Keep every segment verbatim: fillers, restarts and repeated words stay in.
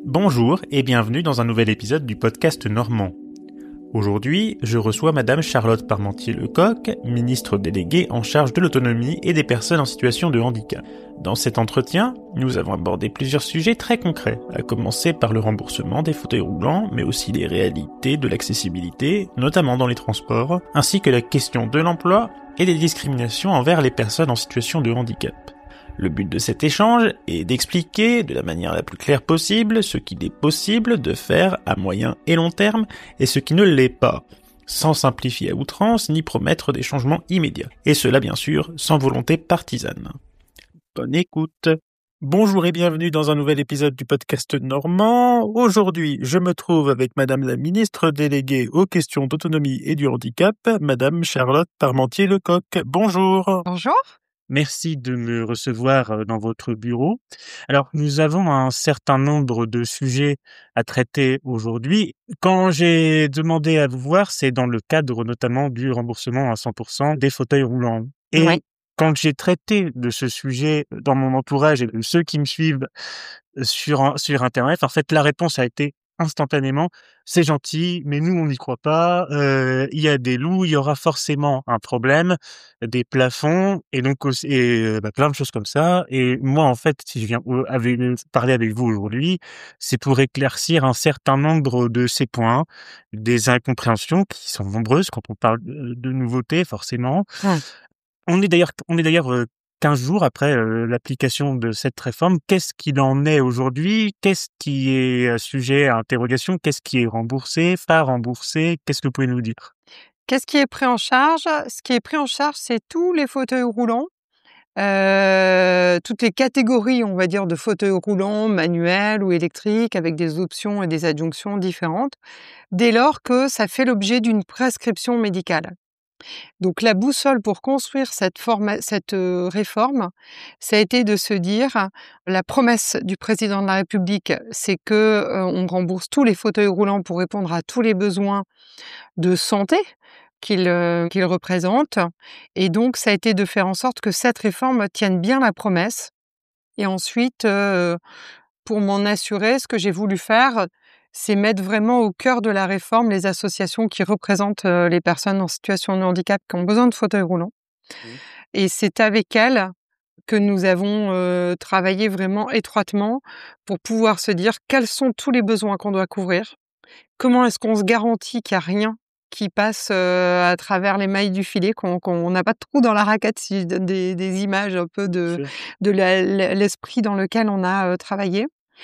Bonjour et bienvenue dans un nouvel épisode du podcast Normand. Aujourd'hui, je reçois Madame Charlotte Parmentier-Lecocq, ministre déléguée en charge de l'autonomie et des personnes en situation de handicap. Dans cet entretien, nous avons abordé plusieurs sujets très concrets, à commencer par le remboursement des fauteuils roulants, mais aussi les réalités de l'accessibilité, notamment dans les transports, ainsi que la question de l'emploi et des discriminations envers les personnes en situation de handicap. Le but de cet échange est d'expliquer de la manière la plus claire possible ce qu'il est possible de faire à moyen et long terme et ce qui ne l'est pas, sans simplifier à outrance ni promettre des changements immédiats. Et cela bien sûr sans volonté partisane. Bonne écoute. Bonjour et bienvenue dans un nouvel épisode du podcast Normand. Aujourd'hui, je me trouve avec Madame la ministre déléguée aux questions d'autonomie et du handicap, Madame Charlotte Parmentier-Lecocq. Bonjour. Bonjour. Merci de me recevoir dans votre bureau. Alors, nous avons un certain nombre de sujets à traiter aujourd'hui. Quand j'ai demandé à vous voir, c'est dans le cadre notamment du remboursement à cent pour cent des fauteuils roulants. Et Oui. quand j'ai traité de ce sujet dans mon entourage et de ceux qui me suivent sur, sur Internet, en fait, la réponse a été instantanément, c'est gentil, mais nous, on n'y croit pas. Euh, il y a des loups, il y aura forcément un problème, des plafonds, et donc aussi, et, euh, bah, plein de choses comme ça. Et moi, en fait, si je viens euh, avec, parler avec vous aujourd'hui, c'est pour éclaircir un certain nombre de ces points, des incompréhensions qui sont nombreuses quand on parle de, de nouveautés, forcément. Hum. On est d'ailleurs, on est d'ailleurs euh, quinze jours après euh, l'application de cette réforme. Qu'est-ce qu'il en est aujourd'hui? Qu'est-ce qui est euh, sujet à interrogation? Qu'est-ce qui est remboursé, pas remboursé? Qu'est-ce que vous pouvez nous dire? Qu'est-ce qui est pris en charge? Ce qui est pris en charge, c'est tous les fauteuils roulants, euh, toutes les catégories, on va dire, de fauteuils roulants, manuels ou électriques, avec des options et des adjonctions différentes, dès lors que ça fait l'objet d'une prescription médicale. Donc la boussole pour construire cette, forma- cette euh, réforme, ça a été de se dire, la promesse du président de la République, c'est que euh, on rembourse tous les fauteuils roulants pour répondre à tous les besoins de santé qu'il euh, qu'il représente. Et donc ça a été de faire en sorte que cette réforme tienne bien la promesse. Et ensuite, euh, pour m'en assurer, ce que j'ai voulu faire, c'est mettre vraiment au cœur de la réforme les associations qui représentent euh, les personnes en situation de handicap qui ont besoin de fauteuils roulants. Mmh. Et c'est avec elles que nous avons euh, travaillé vraiment étroitement pour pouvoir se dire quels sont tous les besoins qu'on doit couvrir, comment est-ce qu'on se garantit qu'il n'y a rien qui passe euh, à travers les mailles du filet, qu'on qu'on n'a pas de trou dans la raquette, si je donne des, des images un peu de, Sûr. de la- l'esprit dans lequel on a euh, travaillé.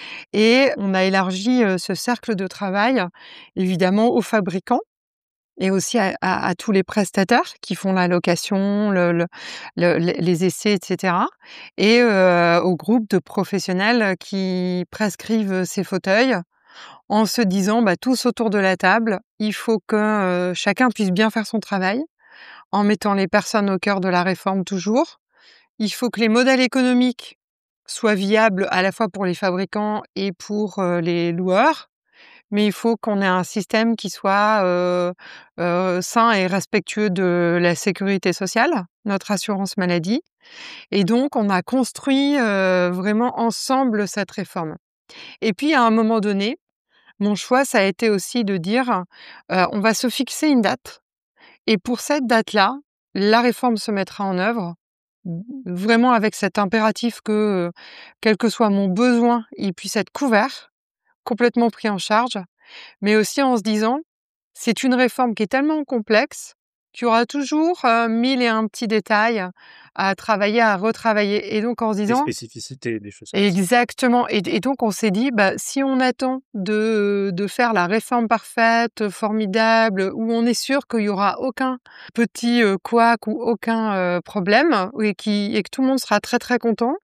Et on a élargi euh, ce cercle de travail, évidemment, aux fabricants et aussi à, à- à tous les prestataires qui font la location, le- le- le- les essais, et cetera. Et euh, aux groupes de professionnels qui prescrivent ces fauteuils en se disant, bah, tous autour de la table, il faut que euh, chacun puisse bien faire son travail en mettant les personnes au cœur de la réforme toujours. Il faut que les modèles économiques soient viables à la fois pour les fabricants et pour euh, les loueurs, mais il faut qu'on ait un système qui soit euh, euh, sain et respectueux de la sécurité sociale, notre assurance maladie. Et donc, on a construit euh, vraiment ensemble cette réforme. Et puis, à un moment donné, mon choix, ça a été aussi de dire, euh, on va se fixer une date. Et pour cette date-là, la réforme se mettra en œuvre, vraiment avec cet impératif que, euh, quel que soit mon besoin, il puisse être couvert, complètement pris en charge, mais aussi en se disant, c'est une réforme qui est tellement complexe qu'il y aura toujours euh, mille et un petits détails à travailler, à retravailler. Et donc en se Des disant, spécificités, des choses comme ça. exactement. Et, et donc on s'est dit, bah, si on attend de, de faire la réforme parfaite, formidable, où on est sûr qu'il y aura aucun petit euh, couac ou aucun euh, problème, et, qui, et que tout le monde sera très très content,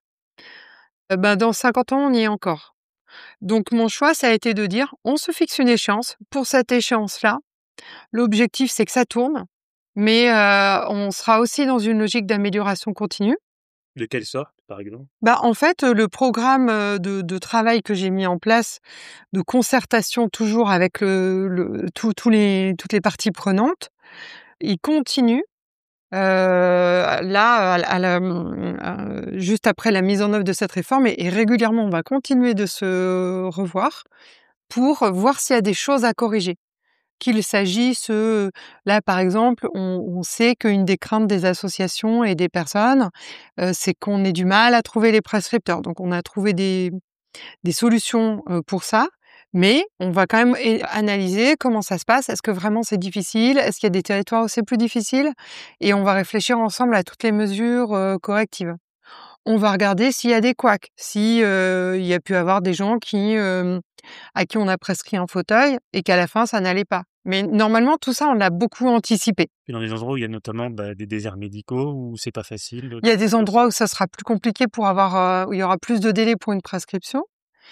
euh, bah, dans cinquante ans on y est encore. Donc mon choix, ça a été de dire, on se fixe une échéance. Pour cette échéance-là, l'objectif, c'est que ça tourne, mais euh, on sera aussi dans une logique d'amélioration continue. De quelle sorte, par exemple? Bah, en fait, le programme euh, de, de travail que j'ai mis en place, de concertation toujours avec le, le, tout- tous les, toutes les parties prenantes, il continue. là, à la à la, mmh, heu, juste après la mise en œuvre de cette réforme et et régulièrement, on va continuer de se revoir pour voir s'il y a des choses à corriger. Qu'il s'agisse, heu, là, par exemple, on on sait qu'une des craintes des associations et des personnes, heu, c'est qu'on ait du mal à trouver les prescripteurs. Donc on a trouvé des des solutions, heu, pour ça, mais on va quand même é analyser comment ça se passe. Est-ce que vraiment c'est difficile? Est-ce qu'il y a des territoires où c'est plus difficile? Et on va réfléchir ensemble à toutes les mesures, heu, correctives. On va regarder s'il y a des couacs, si, heu, il y a pu avoir des gens qui, hem, à qui on a prescrit un fauteuil et qu'à la fin ça n'allait pas. Mais normalement tout ça on l'a beaucoup anticipé. Et dans des endroits où il y a notamment, bah, des déserts médicaux, où c'est pas facile de Il y a des endroits où ça sera plus compliqué pour avoir, heu, où il y aura plus de délais pour une prescription.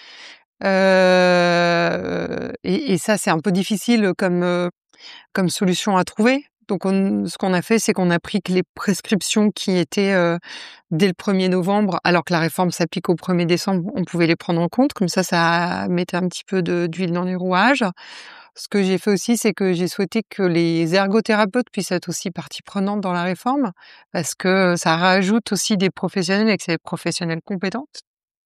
Heu et et ça c'est un peu difficile comme, heu, comme solution à trouver. Donc on ce qu'on a fait, c'est qu'on a pris que les prescriptions qui étaient, heu, dès le premier novembre, alors que la réforme s'applique au premier décembre, on pouvait les prendre en compte. Comme ça, ça mettait un petit peu de d'huile dans les rouages. Ce que j'ai fait aussi, c'est que j'ai souhaité que les ergothérapeutes puissent être aussi partie prenante dans la réforme, parce que ça rajoute aussi des professionnels et que c'est des professionnels compétentes.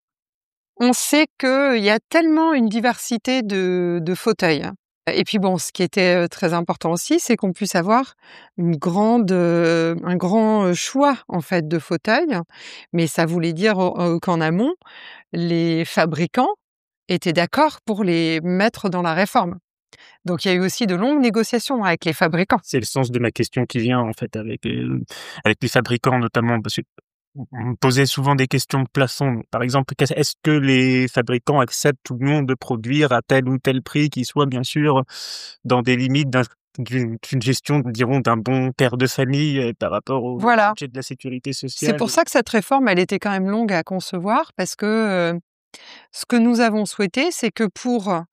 On sait qu'il y a tellement une diversité de de fauteuils. Et puis bon, ce qui était, heu, très important aussi, c'est qu'on puisse avoir une grande, heu, un grand, heu, choix en fait de fauteuils. Mais ça voulait dire, heu, qu'en amont, les fabricants étaient d'accord pour les mettre dans la réforme. Donc il y a eu aussi de longues négociations avec les fabricants. C'est le sens de ma question qui vient, en fait, avec, heu, avec les fabricants notamment, parce que on on me posait souvent des questions de plafond. Par exemple, qu'est-ce est-ce que les fabricants acceptent ou non de produire à tel ou tel prix qui soit bien sûr dans des limites d'un d'une d'une gestion, dirons, d'un bon père de famille, heu, par rapport au Voilà. budget de la sécurité C'est sociale? pour ça que cette réforme, elle était quand même longue à concevoir parce que, heu, ce que nous avons souhaité, c'est que pour, heu,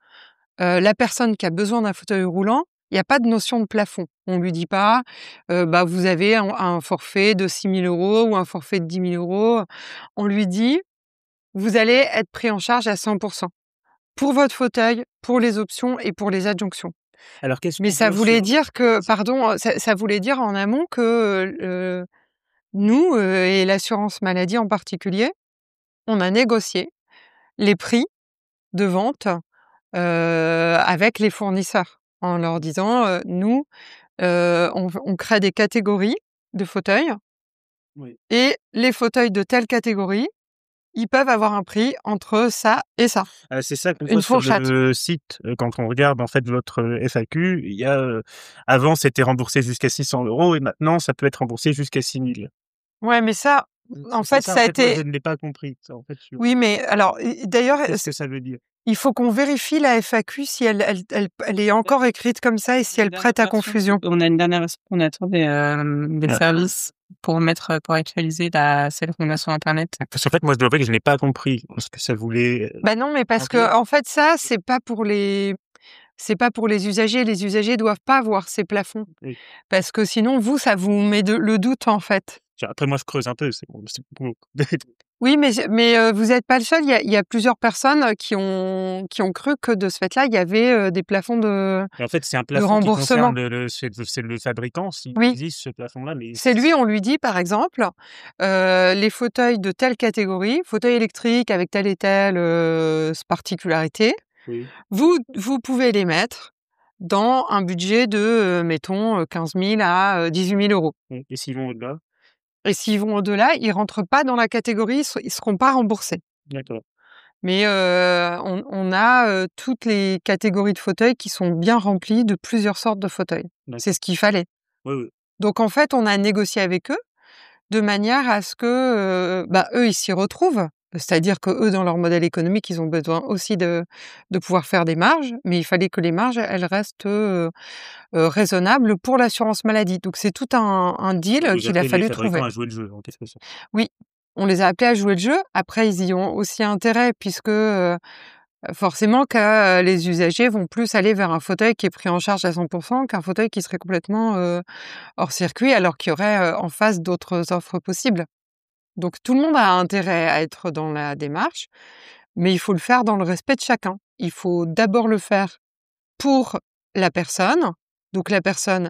la personne qui a besoin d'un fauteuil roulant, il y a pas de notion de plafond. On lui dit pas, heu, bah, vous avez un un forfait de six mille euros ou un forfait de dix mille euros. On lui dit: «Vous allez être pris en charge à cent pour cent pour votre fauteuil, pour les options et pour les adjonctions». Alors qu'est-ce Mais qu'on ça voit voulait sur dire que pardon, heu, ça ça voulait dire en amont que, heu, nous, heu, et l'assurance maladie en particulier, on a négocié les prix de vente, heu, avec les fournisseurs en leur disant, heu: «Nous, heu, on v on crée des catégories de fauteuils Oui. et les fauteuils de telle catégorie, ils peuvent avoir un prix entre ça et ça». Heu, c'est ça qu'on Une voit sur fourchette. le site, heu, quand on regarde en fait votre, heu, F A Q, il y a, heu, avant c'était remboursé jusqu'à six cents euros et maintenant ça peut être remboursé jusqu'à six mille. Ouais, mais ça, Mmh, en c'est ça fait, ça en ça a fait moi je été ne l'ai pas compris ça en fait sur, oui, mais alors, i d'ailleurs, qu'est-ce c que ça veut dire? il faut qu'on vérifie la F A Q si elle elle elle elle est encore écrite comme ça et si elle prête à confusion. On a une dernière version qu'on attend des, hem, des Ouais. services pour mettre, pour actualiser la celle qu'on a sur internet. Parce qu'en fait moi je dois avouer que je n'ai pas compris ce que ça voulait, heu, Bah, non, mais parce remplir. que en fait, ça, c'est pas pour les c'est pas pour les usagers. Les usagers doivent pas voir ces plafonds Oui. parce que sinon, vous, ça vous met de le doute, en fait. Tiens, après moi je creuse un peu, c'est bon, c'est bon. Oui, mais j mais heu, vous êtes pas le seul. Il y a il y a plusieurs personnes, heu, qui ont qui ont cru que de ce fait-là, il y avait, heu, des plafonds de Et en fait c'est un de plafond qui remboursement. concerne le le c'est c'est le fabricant s'il Oui. existe ce plafond-là, mais C'est lui, on lui dit, par exemple, heu, les fauteuils de telle catégorie, fauteuil électrique avec telle et telle, heu, s particularité, oui, vous vous pouvez les mettre dans un budget de, heu, mettons, heu, quinze mille à, heu, dix-huit mille euros. oui et s'ils vont au-delà? Et s'ils vont au-delà, ils rentrent pas dans la catégorie, ils se ils seront pas remboursés. D'accord, Mais, heu, on on a, heu, toutes les catégories de fauteuils qui sont bien remplies de plusieurs sortes de fauteuils. C'est d'accord. ce qu'il fallait. Oui, oui. Donc en fait, on a négocié avec eux de manière à ce que, heu, bah, eux, ils s'y retrouvent. C'est-à-dire qu'eux, dans leur modèle économique, ils ont besoin aussi de de pouvoir faire des marges, mais il fallait que les marges, elles restent, heu heu, raisonnables pour l'assurance maladie. Donc c'est tout un un deal Vous qu'il a appelez les fallu fabricants trouver. à jouer le jeu en quelque sorte. Oui, on les a appelés à jouer le jeu. Après, ils y ont aussi intérêt puisque, heu, forcément que, heu, les usagers vont plus aller vers un fauteuil qui est pris en charge à cent pour cent qu'un fauteuil qui serait complètement, heu, hors circuit alors qu'il y aurait, heu, en face d'autres offres possibles. Donc tout le monde a intérêt à être dans la démarche, mais il faut le faire dans le respect de chacun. Il faut d'abord le faire pour la personne. Donc la personne,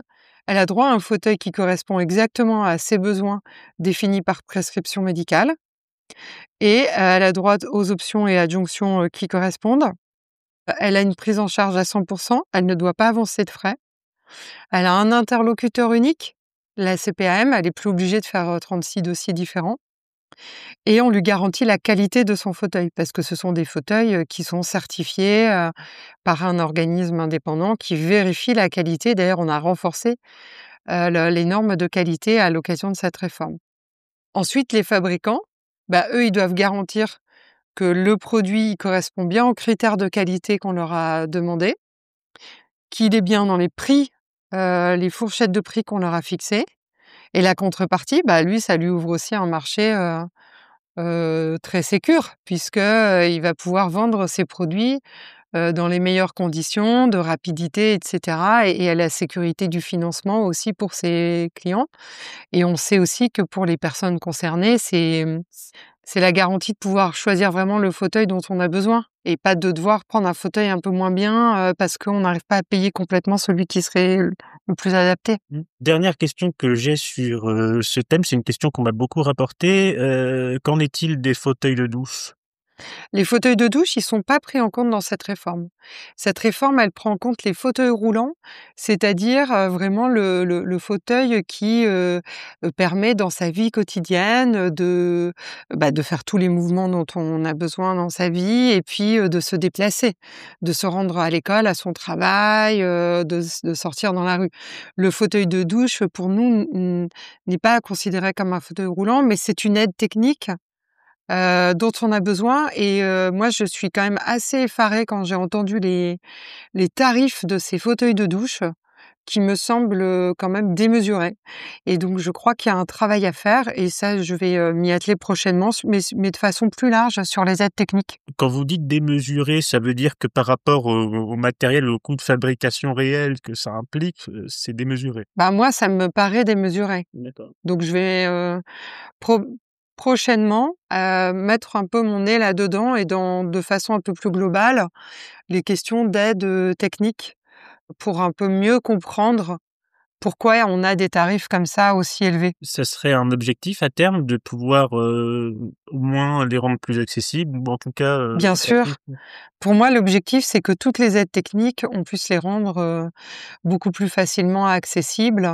Elle a droit à un fauteuil qui correspond exactement à ses besoins définis par prescription médicale et elle a droit aux options et adjonctions, heu, qui correspondent. Elle a une prise en charge à cent pour cent, elle ne doit pas avancer de frais. Elle a un interlocuteur unique, la C P A M, elle est plus obligée de faire, heu, trente-six dossiers différents et on lui garantit la qualité de son fauteuil parce que ce sont des fauteuils, heu, qui sont certifiés, heu, par un organisme indépendant qui vérifie la qualité. D'ailleurs, on a renforcé, heu, le les normes de qualité à l'occasion de cette réforme. Ensuite, les fabricants, bah, eux, ils doivent garantir que le produit correspond bien aux critères de qualité qu'on leur a demandés, qu'il est bien dans les prix, heu, les fourchettes de prix qu'on leur a fixées et la contrepartie, bah, lui, ça lui ouvre aussi un marché, heu heu, très sécure puisque, heu, il va pouvoir vendre ses produits, heu, dans les meilleures conditions de rapidité et cetera et et à la sécurité du financement aussi pour ses clients et on sait aussi que pour les personnes concernées, c'est, mmh, c'est la garantie de pouvoir choisir vraiment le fauteuil dont on a besoin et pas de devoir prendre un fauteuil un peu moins bien, heu, parce qu'on n'arrive pas à payer complètement celui qui serait le le plus adapté. Mmh. Dernière question que j'ai sur, heu, ce thème, c'est une question qu'on m'a beaucoup rapportée, heu, qu'en est-il des fauteuils de douche? Les fauteuils de douche, ils sont pas pris en compte dans cette réforme. Cette réforme, elle prend en compte les fauteuils roulants, c'est-à-dire, heu, vraiment le le le fauteuil qui, heu heu, permet dans sa vie quotidienne, de, bah, de faire tous les mouvements dont on a besoin dans sa vie et puis, heu, de se déplacer, de se rendre à l'école, à son travail, heu, de s de sortir dans la rue. Le fauteuil de douche, pour nous, n n'est pas considéré comme un fauteuil roulant, mais c'est une aide technique heu, dont on a besoin et heu, moi je suis quand même assez effarée quand j'ai entendu les les tarifs de ces fauteuils de douche qui me semblent, heu, quand même démesurés et donc je crois qu'il y a un travail à faire et ça je vais, heu, m'y atteler prochainement s mais s mais de façon plus large sur les aides techniques. Quand vous dites démesuré, ça veut dire que par rapport au au matériel, au coût de fabrication réel que ça implique, heu, c'est démesuré? Bah, moi ça me paraît démesuré. D'accord. Donc je vais, heu, pro prochainement, heu, mettre un peu mon nez là-dedans et dans de façon un peu plus globale, les questions d'aide, heu, technique pour un peu mieux comprendre pourquoi on a des tarifs comme ça aussi élevés. Ça serait un objectif à terme de pouvoir, heu, au moins les rendre plus accessibles ou en tout cas, heu Bien sûr, pour moi l'objectif c'est que toutes les aides techniques, on puisse les rendre, heu, beaucoup plus facilement accessibles,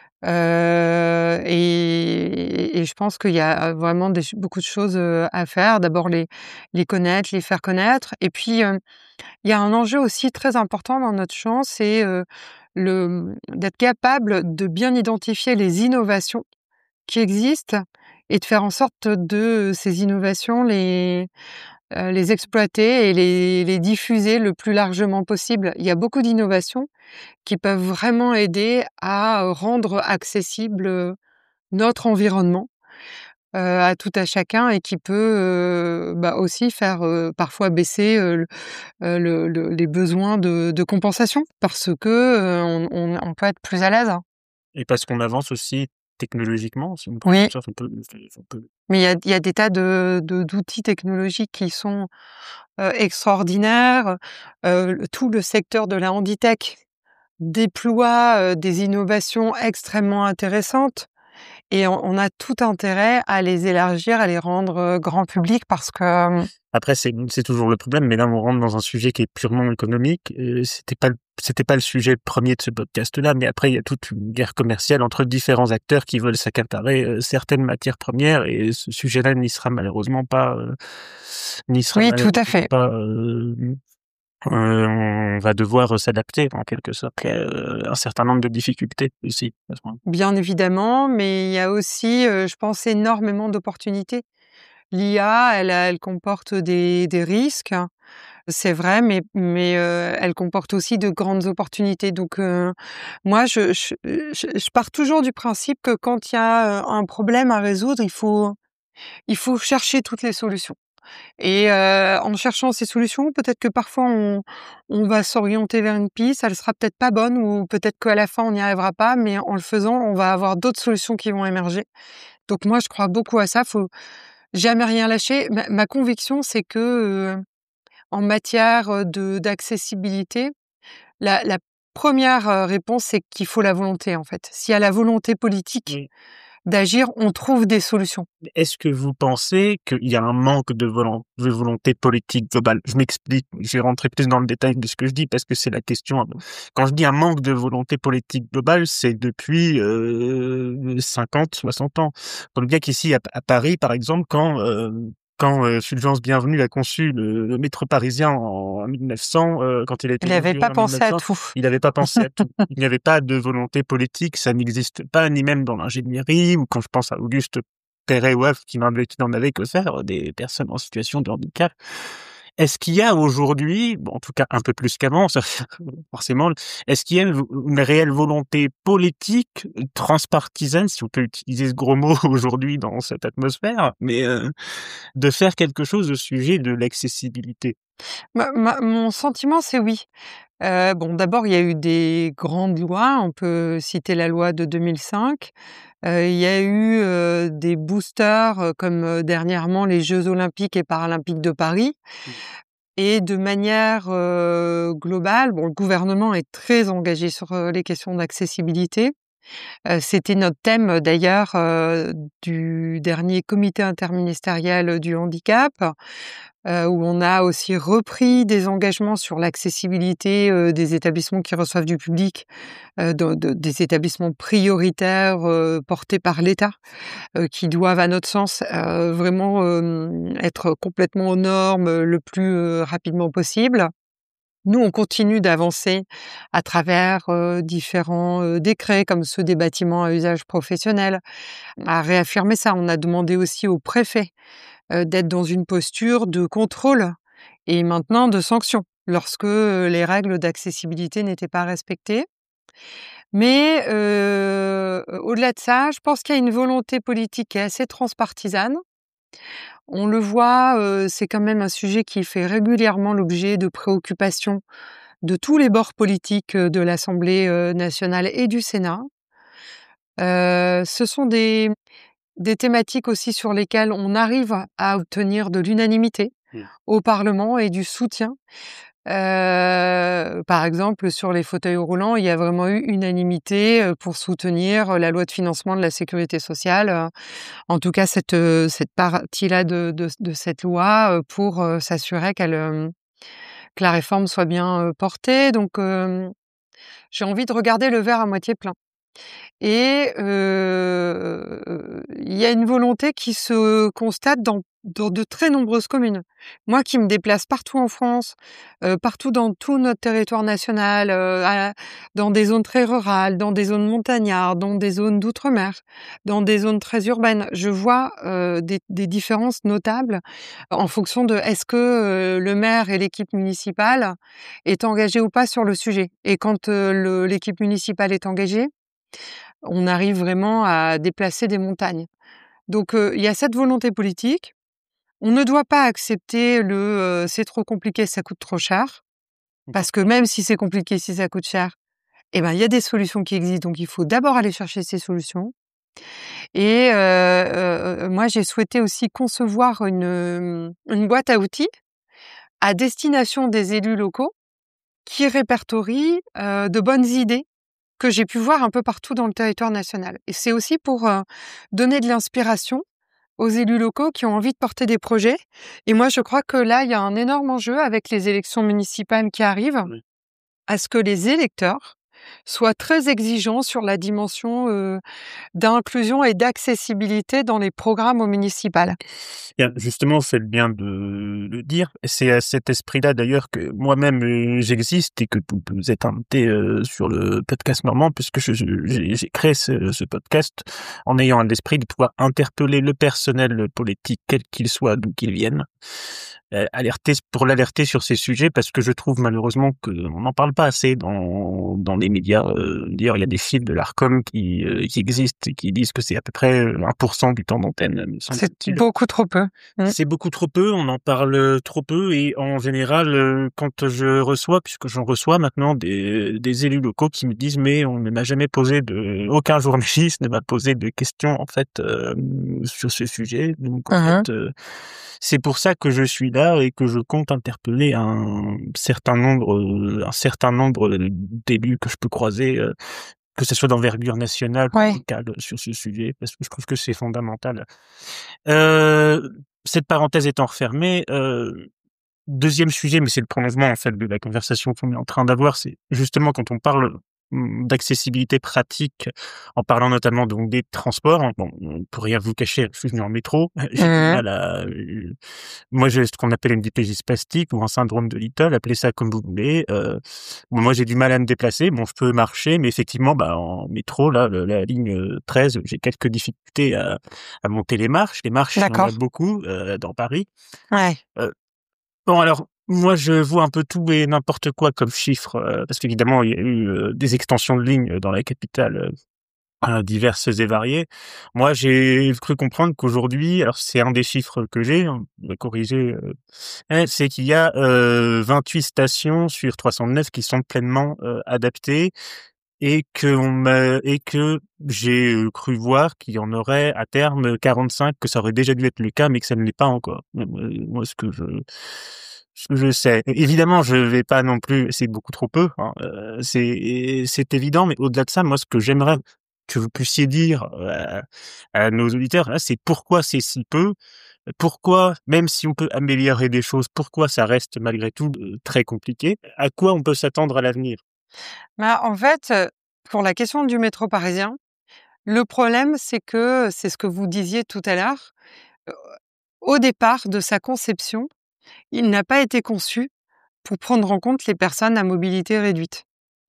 heu et et je pense qu'il y a vraiment des ch beaucoup de choses, heu, à faire. D'abord les les connaître, les faire connaître et puis, heu, il y a un enjeu aussi très important dans notre champ, c'est, heu, le, mmh, d'être capable de bien identifier les innovations qui existent et de faire en sorte de ces innovations les, heu, les exploiter et les les diffuser le plus largement possible. Il y a beaucoup d'innovations qui peuvent vraiment aider à, heu, rendre accessible, heu, notre environnement, heu, à tout à chacun et qui peut, heu, bah, aussi faire, heu, parfois baisser, heu, le, heu, le le les besoins de de compensation parce que, heu, on on on peut être plus à l'aise. Et parce qu'on avance aussi technologiquement, si on peut Oui. ça on peut on peut Mais il y a il y a des tas de de d'outils technologiques qui sont, heu, extraordinaires, heu, tout le secteur de la Handitech déploie, heu, des innovations extrêmement intéressantes et on on a tout intérêt à les élargir, à les rendre, heu, grand public parce que, hem Après c'est c'est toujours le problème, mais là on rentre dans un sujet qui est purement économique, heu, c'était pas l c'était pas le sujet premier de ce podcast-là, mais après il y a toute une guerre commerciale entre différents acteurs qui veulent s'accaparer, heu, certaines matières premières et ce sujet-là n'y sera malheureusement pas, heu, n'y sera Oui, tout à malheureusement fait. pas, heu, heu, on va devoir, heu, s'adapter en quelque sorte, heu, un certain nombre de difficultés aussi à ce moment. Bien évidemment, mais il y a aussi, heu, je pense énormément d'opportunités. L'I A, elle a elle comporte des des risques, c'est vrai, mais mais, heu, elle comporte aussi de grandes opportunités. Donc, heu, moi je je je je pars toujours du principe que quand il y a, heu, un problème à résoudre, il faut il faut chercher toutes les solutions et heu, en cherchant ces solutions, peut-être que parfois on on va s'orienter vers une piste, elle sera peut-être pas bonne ou peut-être qu'à la fin on n'y arrivera pas, mais en le faisant, on va avoir d'autres solutions qui vont émerger. Donc moi je crois beaucoup à ça, faut jamais rien lâcher. Ma ma conviction, c'est que, heu, en matière, heu, de d'accessibilité, la la première euh, réponse, c'est qu'il faut la volonté, en fait. S'il y a la volonté politique Oui. d'agir, on trouve des solutions. Est-ce que vous pensez qu'il y a un manque de, volon- de volonté politique globale? Je m'explique, je vais rentrer plus dans le détail de ce que je dis parce que c'est la question. Quand je dis un manque de volonté politique globale, c'est depuis euh, cinquante, soixante ans. Pour le bien qu'ici, à, à Paris, par exemple, quand... Euh, quand euh, Fulgence Bienvenue a conçu le, le métro parisien en, en mille neuf cents, euh, quand il a été Il n'avait inauguré pas en pensé à mille neuf cents, tout. il n'avait pas pensé à tout. Il n'y avait pas de volonté politique, ça n'existe pas, ni même dans l'ingénierie, ou quand je pense à Auguste Perret ou qui n'en avait, qui n'en avait que faire, des personnes en situation de handicap. Est-ce qu'il y a aujourd'hui, bon, en tout cas un peu plus qu'avant, ça, forcément, est-ce qu'il y a une, une réelle volonté politique, transpartisane, si on peut utiliser ce gros mot aujourd'hui dans cette atmosphère, mais euh, de faire quelque chose au sujet de l'accessibilité? Ma- ma- mon sentiment, c'est oui. Euh, bon, d'abord, il y a eu des grandes lois. On peut citer la loi de deux mille cinq. Euh, il y a eu euh, des boosters, euh, comme euh, dernièrement les Jeux olympiques et paralympiques de Paris. Mmh. Et de manière euh, globale, bon, le gouvernement est très engagé sur euh, les questions d'accessibilité. Euh, c'était notre thème d'ailleurs euh, du dernier comité interministériel du handicap, euh, où on a aussi repris des engagements sur l'accessibilité euh, des établissements qui reçoivent du public, euh, de- de- des établissements prioritaires euh, portés par l'État, euh, qui doivent, à notre sens, euh, vraiment euh, être complètement aux normes euh, le plus euh, rapidement possible. Nous, on continue d'avancer à travers euh, différents euh, décrets, comme ceux des bâtiments à usage professionnel, à réaffirmer ça. On a demandé aussi au préfet euh, d'être dans une posture de contrôle et maintenant de sanction lorsque euh, les règles d'accessibilité n'étaient pas respectées. Mais euh, au-delà de ça, je pense qu'il y a une volonté politique qui est assez transpartisane. On le voit, euh, c'est quand même un sujet qui fait régulièrement l'objet de préoccupations de tous les bords politiques euh, de l'Assemblée euh, nationale et du Sénat. Euh, ce sont des, des thématiques aussi sur lesquelles on arrive à obtenir de l'unanimité Mmh. au Parlement et du soutien. Euh, par exemple, sur les fauteuils roulants, il y a vraiment eu unanimité euh, pour soutenir la loi de financement de la sécurité sociale. Euh, En tout cas, cette, euh, cette partie-là de, de, de cette loi euh, pour euh, s'assurer qu'elle, euh, que la réforme soit bien euh, portée. Donc, euh, j'ai envie de regarder le verre à moitié plein. Et heu, il y a une volonté qui se constate dans dans de très nombreuses communes. Moi qui me déplace partout en France, heu, partout dans tout notre territoire national, heu, à dans des zones très rurales, dans des zones montagnardes, dans des zones d'outre-mer, dans des zones très urbaines, je vois, heu, des des différences notables en fonction de est-ce que, heu, le maire et l'équipe municipale est engagée ou pas sur le sujet. Et quand, heu, le l'équipe municipale est engagée, on arrive vraiment à déplacer des montagnes. Donc heu, il y a cette volonté politique. On ne doit pas accepter le, heu: «C'est trop compliqué, ça coûte trop cher», Mmh. parce que même si c'est compliqué, si ça coûte cher, eh ben, il y a des solutions qui existent, donc il faut d'abord aller chercher ces solutions. Et heu heu heu, moi, j'ai souhaité aussi concevoir une, hem, une boîte à outils à destination des élus locaux qui répertorie, heu, de bonnes idées que j'ai pu voir un peu partout dans le territoire national. Et c'est aussi pour euh, donner de l'inspiration aux élus locaux qui ont envie de porter des projets. Et moi, je crois que là, il y a un énorme enjeu avec les élections municipales qui arrivent, Oui. à ce que les électeurs soient très exigeants sur la dimension euh, d'inclusion et d'accessibilité dans les programmes au municipal. Bien, justement, c'est bien de le dire. C'est à cet esprit-là, d'ailleurs, que moi-même euh, j'existe et que vous vous êtes invité euh, sur le podcast Normand, puisque je- je- j'ai j'ai créé ce, ce podcast en ayant à l'esprit de pouvoir interpeller le personnel politique, quel qu'il soit, d'où qu'il vienne, euh, alerter pour l'alerter sur ces sujets, parce que je trouve malheureusement qu'on n'en parle pas assez dans dans les médias. Euh, D'ailleurs, il y a des fils de l'Arcom qui euh, qui existent et qui disent que c'est à peu près un pour cent du temps d'antenne, me C'est semble-t-il. beaucoup trop peu. Mm. C'est beaucoup trop peu, on en parle trop peu et en général, euh, quand je reçois, puisque j'en reçois maintenant des, des élus locaux qui me disent mais on ne m'a jamais posé de, aucun journaliste ne m'a posé de questions en fait euh, sur ce sujet. Donc en Mhm. fait, euh, c'est pour ça que je suis là sujet-là et que je compte interpeller un certain nombre, euh, un certain nombre d'élus que je peux croiser, euh, que ce soit d'envergure nationale ou Ouais. locale sur ce sujet, parce que je trouve que c'est fondamental. Euh, cette parenthèse étant refermée, euh, deuxième sujet, mais c'est le prolongement en fait de la conversation qu'on est en train d'avoir, c'est justement quand on parle hum, d'accessibilité pratique, en parlant notamment donc des transports. Hein, bon, pour rien vous cacher, je suis venu en métro, j'ai du Mmh. mal à. euh, Moi, j'ai ce qu'on appelle une diplégie spastique ou un syndrome de Little, appelez ça comme vous voulez. Euh, bon, moi, j'ai du mal à me déplacer. Bon, je peux marcher, mais effectivement, bah, en métro, là, le- la ligne euh, treize, j'ai quelques difficultés à, à monter les marches. Les marches, il y en a D'accord. beaucoup euh, dans Paris. Ouais. Euh, Bon alors, moi je vois un peu tout et n'importe quoi comme chiffre, heu, parce qu'évidemment il y a eu, heu, des extensions de lignes dans la capitale, heu, heu, diverses et variées. Moi j'ai cru comprendre qu'aujourd'hui, alors c'est un des chiffres que j'ai, hein, vous me corrigez, heu, hein, c'est qu'il y a, heu, vingt-huit stations sur trois cent neuf qui sont pleinement, heu, adaptées et qu'on m'a et que j'ai, heu, cru voir qu'il y en aurait à terme quarante-cinq, que ça aurait déjà dû être le cas, mais que ça ne l'est pas encore. Heu, moi ce que je ce que je sais. Évidemment, je vais pas non plus c'est beaucoup trop peu, hein, heu, c'est c'est évident, mais au-delà de ça, moi ce que j'aimerais que vous puissiez dire, heu, à à nos auditeurs, là, c'est pourquoi c'est si peu? Pourquoi, même si on peut améliorer des choses, pourquoi ça reste malgré tout, heu, très compliqué? À quoi on peut s'attendre à l'avenir? Bah, en fait, heu, pour la question du métro parisien, le problème, c'est que, c'est ce que vous disiez tout à l'heure, heu, au départ de sa conception, il n'a pas été conçu pour prendre en compte les personnes à mobilité réduite.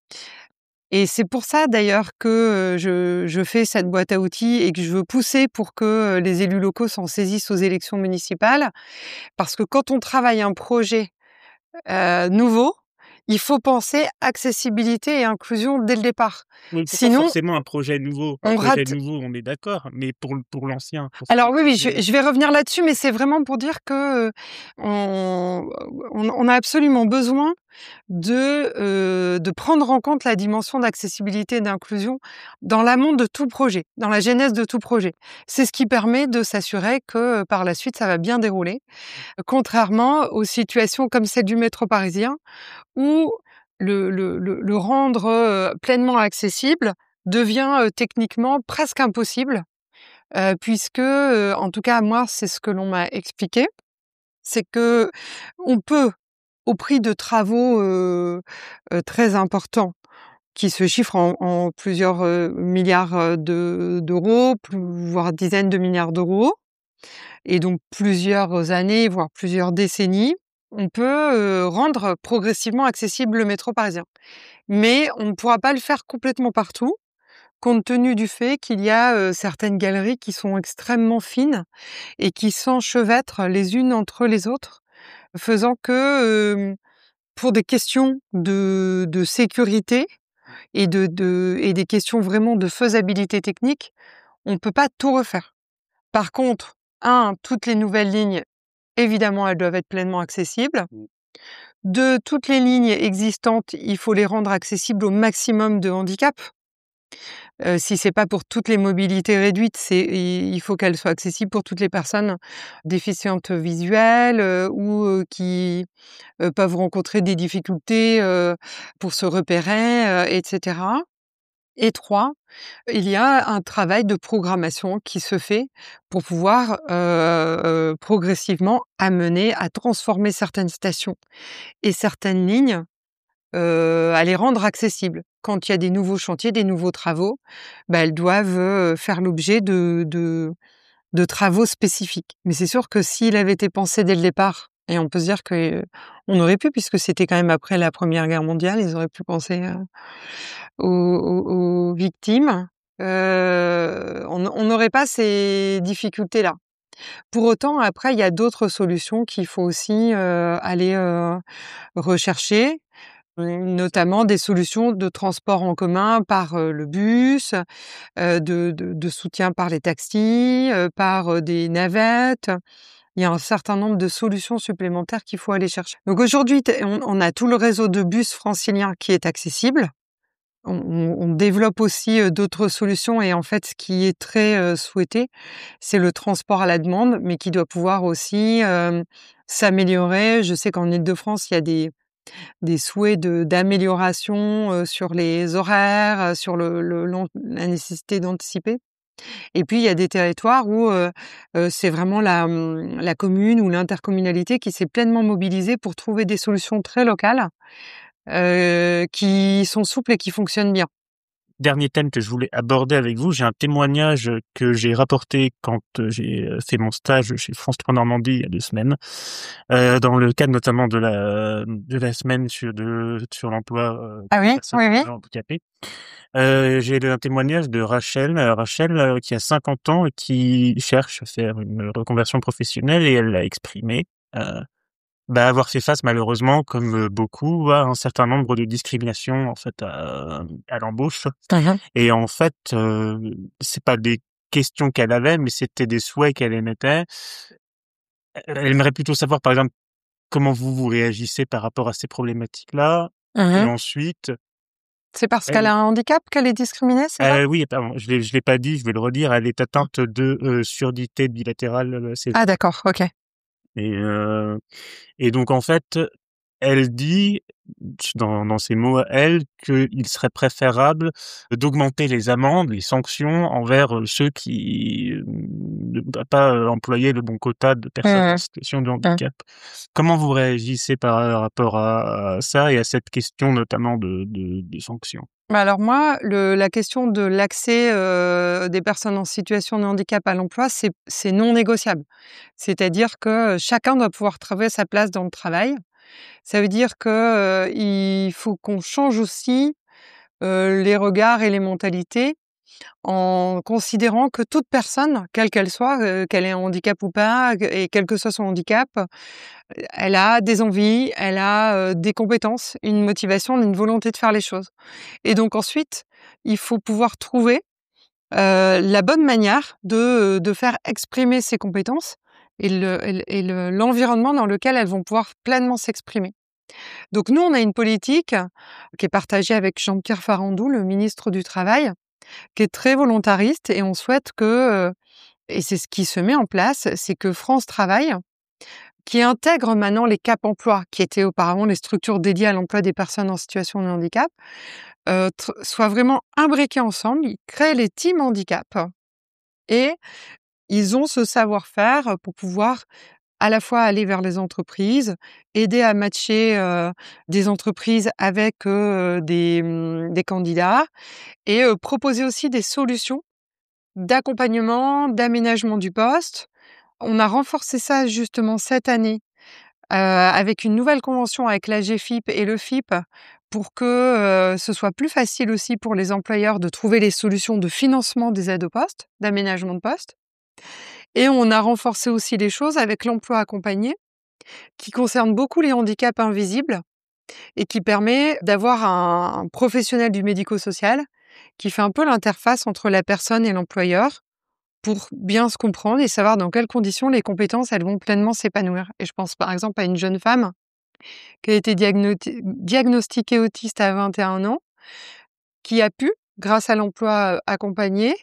Et c'est pour ça d'ailleurs que, heu, je je fais cette boîte à outils et que je veux pousser pour que, heu, les élus locaux s'en saisissent aux élections municipales. Parce que quand on travaille un projet, heu, nouveau, il faut penser accessibilité et inclusion dès le départ. Oui, pourquoi Sinon, forcément un projet nouveau? Un on projet rate. nouveau, on est d'accord, mais pour l pour l'ancien, pour ce qui Alors est oui, oui, je projet je vais revenir là-dessus, mais c'est vraiment pour dire que, heu, on on on a absolument besoin de, heu, de prendre en compte la dimension d'accessibilité et d'inclusion dans l'amont de tout projet, dans la genèse de tout projet. C'est ce qui permet de s'assurer que, heu, par la suite, ça va bien dérouler. Contrairement aux situations comme celle du métro parisien où le le le le rendre, heu, pleinement accessible devient, heu, techniquement presque impossible. Heu, puisque, heu, en tout cas moi, c'est ce que l'on m'a expliqué, c'est qu'on peut, au prix de travaux, heu heu, très importants qui se chiffrent en en plusieurs, heu, milliards, heu, de d'euros, plus voire dizaines de milliards d'euros et donc plusieurs années, voire plusieurs décennies, on peut, heu, rendre progressivement accessible le métro parisien. Mais on ne pourra pas le faire complètement partout, compte tenu du fait qu'il y a, heu, certaines galeries qui sont extrêmement fines et qui s'enchevêtrent les unes entre les autres, faisant que, hem, pour des questions de de sécurité et de de et des questions vraiment de faisabilité technique, on ne peut pas tout refaire. Par contre, un, toutes les nouvelles lignes, évidemment, elles doivent être pleinement accessibles. Mmh. deux, toutes les lignes existantes, il faut les rendre accessibles au maximum de handicaps. Heu, si c'est pas pour toutes les mobilités réduites, c'est i il faut qu'elles soient accessibles pour toutes les personnes déficientes visuelles, heu, ou, heu, qui, heu, peuvent rencontrer des difficultés, heu, pour se repérer, heu, et cetera. Et trois, il y a un travail de programmation qui se fait pour pouvoir, heu heu, progressivement amener à transformer certaines stations et certaines lignes, heu, à les rendre accessibles. Quand il y a des nouveaux chantiers, des nouveaux travaux, bah, elles doivent, heu, faire l'objet de de de travaux spécifiques. Mais c'est sûr que s'il avait été pensé dès le départ et on peut se dire que, heu, on aurait pu puisque c'était quand même après la première guerre mondiale, ils auraient pu penser, heu, aux aux aux victimes, heu, on on n'aurait pas ces difficultés-là. Pour autant, après, il y a d'autres solutions qu'il faut aussi, heu, aller, heu, rechercher. Mmh, notamment des solutions de transport en commun par, heu, le bus, heu, de de de soutien par les taxis, heu, par, heu, des navettes. Il y a un certain nombre de solutions supplémentaires qu'il faut aller chercher. Donc aujourd'hui, tu on on a tout le réseau de bus francilien qui est accessible. on on on développe aussi, heu, d'autres solutions et en fait, ce qui est très, heu, souhaité, c'est le transport à la demande, mais qui doit pouvoir aussi, hem, s'améliorer. Je sais qu'en Île-de-France, il y a des des souhaits de d'amélioration, heu, sur les horaires, heu, sur le le l'an la nécessité d'anticiper et puis il y a des territoires où, heu heu, c'est vraiment la, mmh, la commune ou l'intercommunalité qui s'est pleinement mobilisée pour trouver des solutions très locales, heu, qui sont souples et qui fonctionnent bien. Dernier thème que je voulais aborder avec vous, j'ai un témoignage que j'ai rapporté quand euh, j'ai euh, fait mon stage chez France trois Normandie il y a deux semaines, euh, dans le cadre notamment de la de la semaine sur de sur l'emploi euh, Ah des oui? personnes Oui, oui. handicapées. Euh, j'ai un témoignage de Rachel, euh, Rachel euh, qui a cinquante ans et qui cherche à faire une reconversion professionnelle et elle l'a exprimé. Euh, bah, avoir fait face malheureusement, comme euh, beaucoup, à un certain nombre de discriminations en fait à, à l'embauche. Mmh. Et en fait, euh, c'est pas des questions qu'elle avait, mais c'était des souhaits qu'elle émettait. Elle aimerait plutôt savoir, par exemple, comment vous vous réagissez par rapport à ces problématiques-là. Et Mmh. ensuite, C'est parce qu'elle elle, a un handicap qu'elle est discriminée, c'est ça? euh, oui, pardon, je l'ai, je l'ai pas dit, je vais le redire. Elle est atteinte de euh, surdité bilatérale euh, Ah sévère. d'accord, OK. Et euh, Et donc en fait, elle dit, dans, dans ses mots à elle, qu'il serait préférable d'augmenter les amendes, les sanctions envers euh, ceux qui euh, ne voudraient pas euh, employer le bon quota de personnes en Mmh. situation de Mmh. handicap. Comment vous réagissez par rapport à, à ça et à cette question notamment de, de, de sanctions? Bah, alors moi, le la question de l'accès, heu, des personnes en situation de handicap à l'emploi, c'est c'est non négociable. C'est-à-dire que, heu, chacun doit pouvoir trouver sa place dans le travail. Ça veut dire que, heu, il faut qu'on change aussi, heu, les regards et les mentalités en considérant que toute personne, quelle qu'elle soit, heu, qu'elle ait un handicap ou pas, que et quel que soit son handicap, elle a des envies, elle a, heu, des compétences, une motivation, une volonté de faire les choses. Et donc ensuite, il faut pouvoir trouver, heu, la bonne manière de, de faire exprimer ces compétences et le et le et le l'environnement dans lequel elles vont pouvoir pleinement s'exprimer. Donc nous, on a une politique qui est partagée avec Jean-Pierre Farandou, le ministre du Travail, qui est très volontariste et on souhaite que, heu et c'est ce qui se met en place, c'est que France Travail, qui intègre maintenant les Cap Emploi, qui étaient auparavant les structures dédiées à l'emploi des personnes en situation de handicap, heu, tr soient vraiment imbriqués ensemble. Ils créent les teams handicap et ils ont ce savoir-faire pour pouvoir à la fois aller vers les entreprises, aider à matcher, heu, des entreprises avec, heu, des, mmh, des candidats et heu, proposer aussi des solutions d'accompagnement, d'aménagement du poste. On a renforcé ça justement cette année, heu, avec une nouvelle convention avec la G F I P et le F I P pour que, heu, ce soit plus facile aussi pour les employeurs de trouver les solutions de financement des aides au poste, d'aménagement de poste et on a renforcé aussi les choses avec l'emploi accompagné qui concerne beaucoup les handicaps invisibles et qui permet d'avoir un un professionnel du médico-social qui fait un peu l'interface entre la personne et l'employeur pour bien se comprendre et savoir dans quelles conditions les compétences, elles vont pleinement s'épanouir et je pense par exemple à une jeune femme qui a été diagnoti diagnostiquée autiste à vingt et un ans, qui a pu, grâce à l'emploi, heu, accompagné,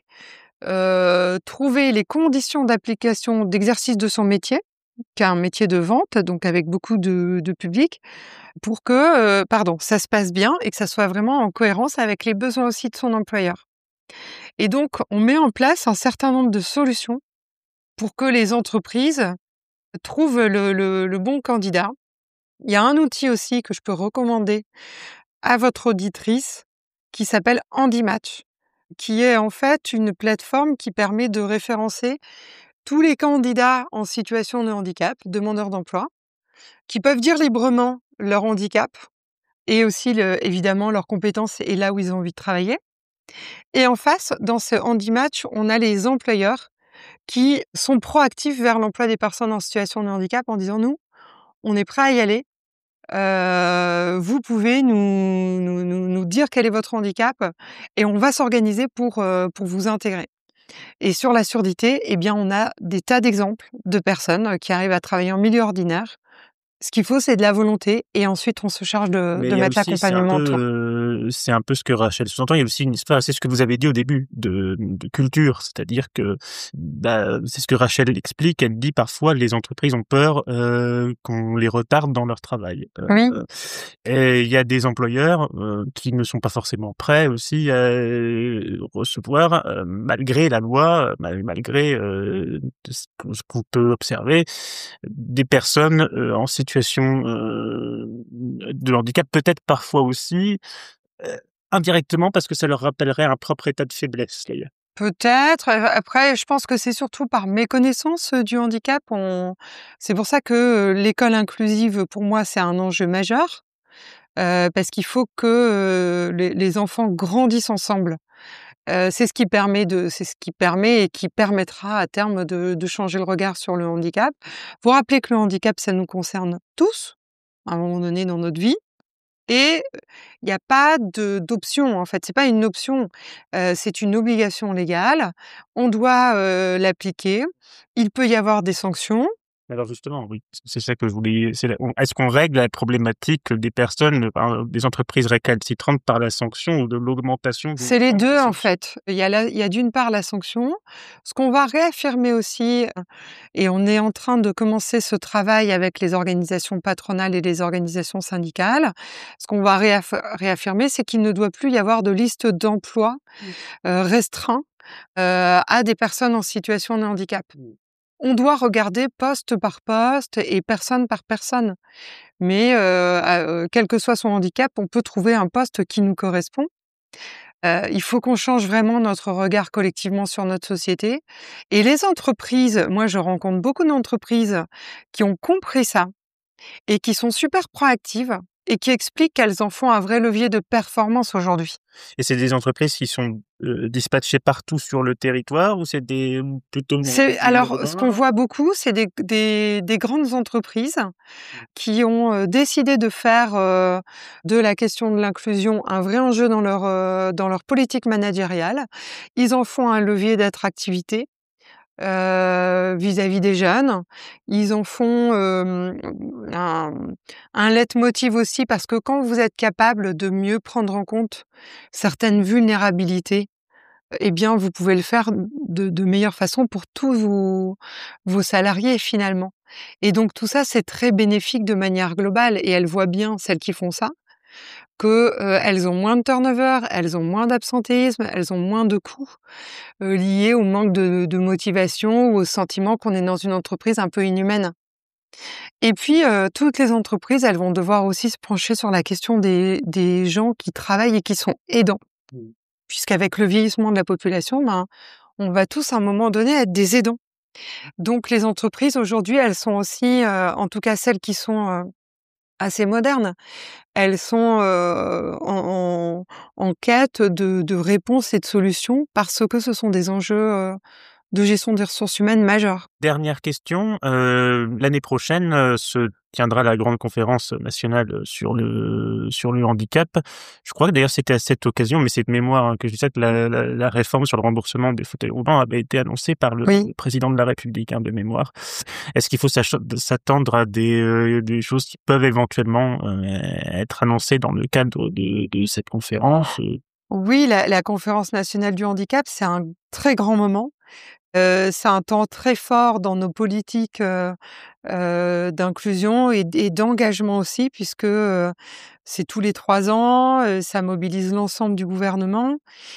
heu, trouver les conditions d'application d'exercice de son métier, qui est un métier de vente, donc avec beaucoup de de public, pour que, heu, pardon, ça se passe bien et que ça soit vraiment en cohérence avec les besoins aussi de son employeur. Et donc on met en place un certain nombre de solutions pour que les entreprises trouvent le le le bon candidat. Il y a un outil aussi que je peux recommander à votre auditrice qui s'appelle HandiMatch, qui est en fait une plateforme qui permet de référencer tous les candidats en situation de handicap, demandeurs d'emploi, qui peuvent dire librement leur handicap et aussi le évidemment leurs compétences et là où ils ont envie de travailler. Et en face, dans ce HandiMatch, on a les employeurs qui sont proactifs vers l'emploi des personnes en situation de handicap en disant: «Nous, on est prêts à y aller. Heu, vous pouvez nous nous nous nous dire quel est votre handicap et on va s'organiser pour, heu, pour vous intégrer». Et sur la surdité, eh bien, on a des tas d'exemples de personnes, heu, qui arrivent à travailler en milieu ordinaire Ce qu'il faut, c'est de la volonté et ensuite on se charge de, Mais de il y a mettre aussi, c'est un l'accompagnement peu, autour. euh, c'est un peu ce que Rachel sous-entend. Il y a aussi une histoire, c'est ce que vous avez dit au début, de, de culture. C'est-à-dire que, bah, c'est ce que Rachel explique. Elle dit parfois les entreprises ont peur euh, qu'on les retarde dans leur travail. Euh, Oui, et il y a des employeurs euh, qui ne sont pas forcément prêts aussi à recevoir, euh, malgré la loi, mal- malgré euh, ce qu'on ce qu'on peut observer, des personnes euh, en situation euh, de handicap, peut-être parfois aussi euh, indirectement parce que ça leur rappellerait un propre état de faiblesse, d'ailleurs. peut-être. Euh, Après, je pense que c'est surtout par méconnaissance euh, du handicap. On... C'est pour ça que euh, l'école inclusive, pour moi, c'est un enjeu majeur. Euh, parce qu'il faut que euh, les, les enfants grandissent ensemble. Euh, c'est ce qui permet de, c'est ce qui permet et qui permettra à terme de, de changer le regard sur le handicap. Vous rappelez que le handicap, ça nous concerne tous à un moment donné dans notre vie. Et il n'y a pas de d'option, en fait. C'est pas une option, heu, c'est une obligation légale. On doit, heu, l'appliquer. Il peut y avoir des sanctions. Alors justement, oui, c'est ça que je voulais. C'est la- on- Est-ce qu'on règle la problématique des personnes, euh, des entreprises récalcitrantes par la sanction ou de l'augmentation du C'est les montant de la deux en sanction? fait. Il y a la il y a d'une part la sanction. Ce qu'on va réaffirmer aussi, heu et on est en train de commencer ce travail avec les organisations patronales et les organisations syndicales. Ce qu'on va réaff réaffirmer, c'est qu'il ne doit plus y avoir de liste d'emploi, Mmh. heu, restreint, heu, à des personnes en situation de handicap. Mmh. On doit regarder poste par poste et personne par personne. Mais, heu, à heu, quel que soit son handicap, on peut trouver un poste qui nous correspond. Heu, il faut qu'on change vraiment notre regard collectivement sur notre société et les entreprises, moi je rencontre beaucoup d'entreprises qui ont compris ça et qui sont super proactives et qui expliquent qu'elles en font un vrai levier de performance aujourd'hui. Et c'est des entreprises qui sont euh, dispatchées partout sur le territoire ou c'est des ou plutôt dans des C'est villes alors ce qu'on urbaines? voit beaucoup, c'est des des des grandes entreprises qui ont, heu, décidé de faire, heu, de la question de l'inclusion un vrai enjeu dans leur, heu, dans leur politique managériale. Ils en font un levier d'attractivité, heu, vis-à-vis des jeunes. Ils en font, hem, un un leitmotiv aussi parce que quand vous êtes capable de mieux prendre en compte certaines vulnérabilités, eh bien, vous pouvez le faire de de meilleure façon pour tous vos vos salariés finalement. Et donc tout ça, c'est très bénéfique de manière globale et elles voient bien, celles qui font ça, que, heu, elles ont moins de turnover, elles ont moins d'absentéisme, elles ont moins de coûts, heu, liés au manque de de motivation ou au sentiment qu'on est dans une entreprise un peu inhumaine. Et puis, heu, toutes les entreprises, elles vont devoir aussi se pencher sur la question des des gens qui travaillent et qui sont aidants. Mmh. Puisqu'avec le vieillissement de la population, ben, on va tous à un moment donné être des aidants. Donc les entreprises aujourd'hui, elles sont aussi, heu, en tout cas celles qui sont, heu, assez modernes, elles sont, heu, en en en quête de de réponses et de solutions parce que ce sont des enjeux, heu, de gestion des ressources humaines majeurs. Dernière question, euh, l'année prochaine euh, se tiendra la grande conférence nationale sur le sur le handicap. Je crois que d'ailleurs c'était à cette occasion, mais c'est de mémoire hein, que je disais que la, la, la réforme sur le remboursement des fauteuils roulants avait été annoncée par le Oui. président de la République hein, de mémoire. Est-ce qu'il faut s'ach- s'attendre à des, euh, des choses qui peuvent éventuellement euh, être annoncées dans le cadre de, de cette conférence? euh Oui, la la conférence nationale du handicap, c'est un très grand moment. Heu, c'est un temps très fort dans nos politiques, heu heu, d'inclusion et d et d'engagement aussi puisque, heu, c'est tous les trois ans, heu, ça mobilise l'ensemble du gouvernement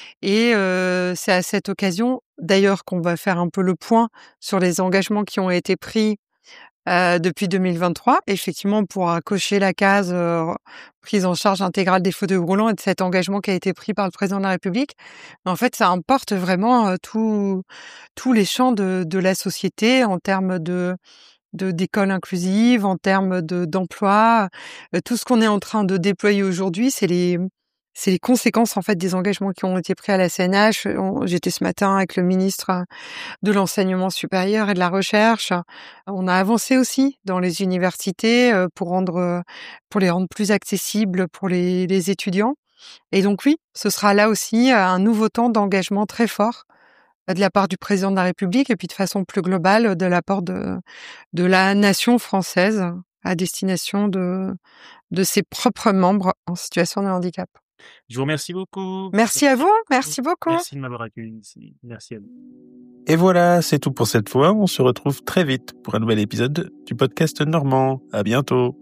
et heu, c'est à cette occasion, d'ailleurs, qu'on va faire un peu le point sur les engagements qui ont été pris, heu, depuis deux mille vingt-trois. Effectivement, on pourra cocher la case, heu, prise en charge intégrale des fauteuils roulants et de cet engagement qui a été pris par le président de la République. Mais en fait, ça importe vraiment, heu, tous tous les champs de de la société en termes de de d'école inclusive, en termes de d'emploi. Heu, tout ce qu'on est en train de déployer aujourd'hui, c'est les c'est les conséquences, en fait, des engagements qui ont été pris à la C N H. On J'étais ce matin avec le ministre de l'enseignement supérieur et de la recherche. On a avancé aussi dans les universités, heu, pour rendre, heu, pour les rendre plus accessibles pour les les étudiants et donc oui, ce sera là aussi, heu, un nouveau temps d'engagement très fort, heu, de la part du président de la République et puis de façon plus globale, de la part de de la nation française à destination de, de ses propres membres en situation de handicap. Je vous remercie beaucoup. Merci à vous, merci beaucoup. Merci de m'avoir accueilli ici. Merci à vous. Et voilà, c'est tout pour cette fois. On se retrouve très vite pour un nouvel épisode du podcast normand. À bientôt.